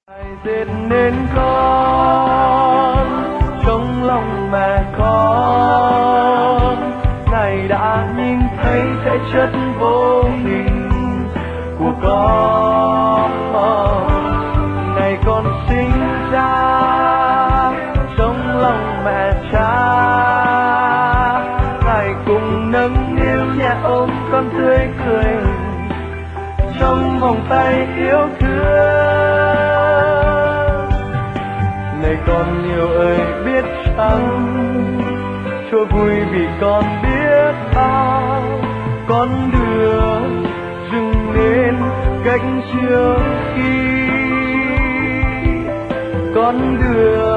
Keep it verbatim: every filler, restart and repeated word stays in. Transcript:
Dệt nên con trong lòng mẹ con, Ngài đã nhìn thấy thể chất vô hình của con. Ngày con sinh ra trong lòng mẹ cha, Ngài cùng nâng niu nhẹ ôm con tươi cười trong vòng tay yêu thương. Này con yêu ơi biết chăng, Chúa vui vì con biết bao, con đưa dừng lên cánh trước khi con đưa